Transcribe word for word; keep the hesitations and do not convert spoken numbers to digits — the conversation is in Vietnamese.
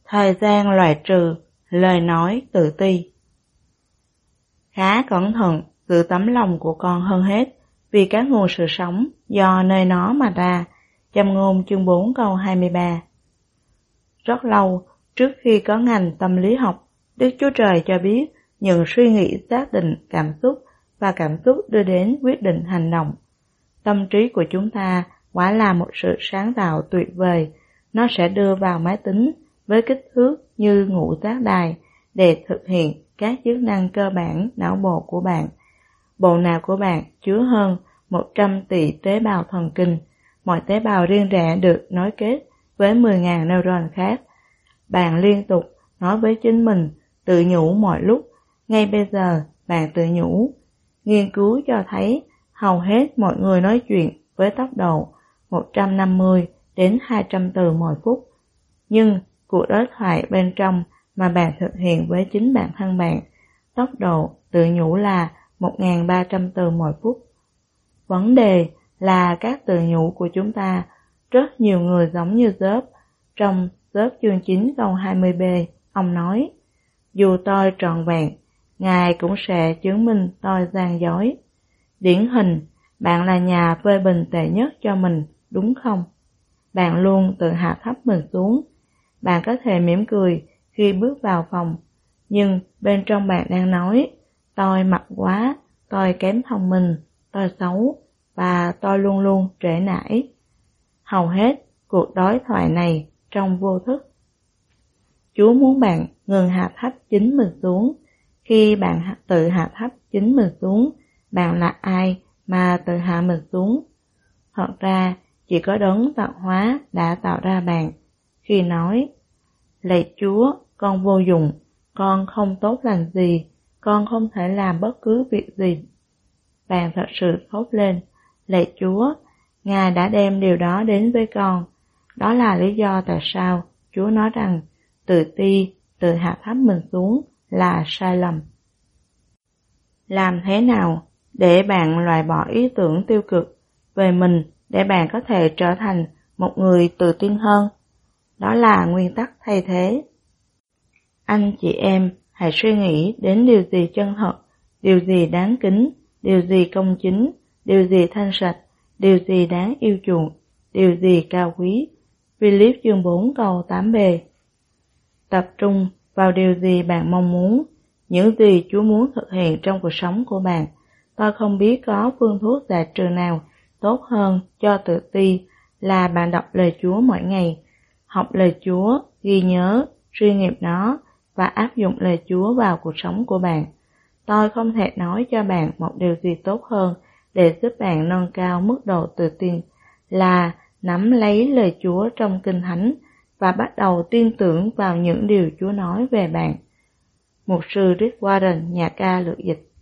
Thời gian loại trừ lời nói tự ti. Khá cẩn thận giữ tấm lòng của con hơn hết, vì các nguồn sự sống do nơi nó mà ra. Châm ngôn chương bốn câu hai mươi ba. Rất lâu trước khi có ngành tâm lý học, Đức Chúa Trời cho biết những suy nghĩ xác định cảm xúc và cảm xúc đưa đến quyết định hành động. Tâm trí của chúng ta quả là một sự sáng tạo tuyệt vời. Nó sẽ đưa vào máy tính với kích thước như ngũ giác đài để thực hiện các chức năng cơ bản não bộ của bạn. Bộ não của bạn chứa hơn một trăm tỷ tế bào thần kinh. Mọi tế bào riêng rẽ được nối kết với mười nghìn neuron khác. Bạn liên tục nói với chính mình, tự nhủ mọi lúc. Ngay bây giờ bạn tự nhủ. Nghiên cứu cho thấy hầu hết mọi người nói chuyện với tốc độ một trăm năm mươi đến hai trăm từ mỗi phút. Nhưng cuộc đối thoại bên trong mà bạn thực hiện với chính bản thân bạn, tốc độ tự nhủ là một nghìn ba trăm từ mỗi phút. Vấn đề là các tự nhủ của chúng ta. Rất nhiều người giống như Job. Trong Job chương chín câu hai mươi b, ông nói: dù tôi trọn vẹn, Ngài cũng sẽ chứng minh tôi gian dối. Điển hình, bạn là nhà phê bình tệ nhất cho mình, đúng không? Bạn luôn tự hạ thấp mình xuống. Bạn có thể mỉm cười khi bước vào phòng, nhưng bên trong bạn đang nói: tôi mập quá, tôi kém thông minh, tôi xấu, và tôi luôn luôn trễ nải. Hầu hết cuộc đối thoại này trong vô thức. Chúa muốn bạn ngừng hạ thấp chính mình xuống. Khi bạn tự hạ thấp chính mình xuống, bạn là ai mà tự hạ mình xuống? Thật ra, chỉ có đấng tạo hóa đã tạo ra bạn. Khi nói: lạy Chúa, con vô dụng, con không tốt lành gì, con không thể làm bất cứ việc gì, bạn thật sự thốt lên: lạy Chúa, Ngài đã đem điều đó đến với con. Đó là lý do tại sao Chúa nói rằng tự ti, tự hạ thấp mình xuống là sai lầm. Làm thế nào để bạn loại bỏ ý tưởng tiêu cực về mình để bạn có thể trở thành một người tự tin hơn? Đó là nguyên tắc thay thế. Anh chị em hãy suy nghĩ đến điều gì chân thật, điều gì đáng kính, điều gì công chính, điều gì thanh sạch, điều gì đáng yêu chuộng, điều gì cao quý. Philip chương bốn câu tám b. Tập trung vào điều gì bạn mong muốn, những gì Chúa muốn thực hiện trong cuộc sống của bạn. Tôi không biết có phương thuốc giải trừ nào tốt hơn cho tự ti là bạn đọc lời Chúa mỗi ngày. Học lời Chúa, ghi nhớ, suy nghiệm nó và áp dụng lời Chúa vào cuộc sống của bạn. Tôi không thể nói cho bạn một điều gì tốt hơn để giúp bạn nâng cao mức độ tự tin là nắm lấy lời Chúa trong Kinh Thánh và bắt đầu tin tưởng vào những điều Chúa nói về bạn. Mục sư Rick Warren, nhà ca lược dịch.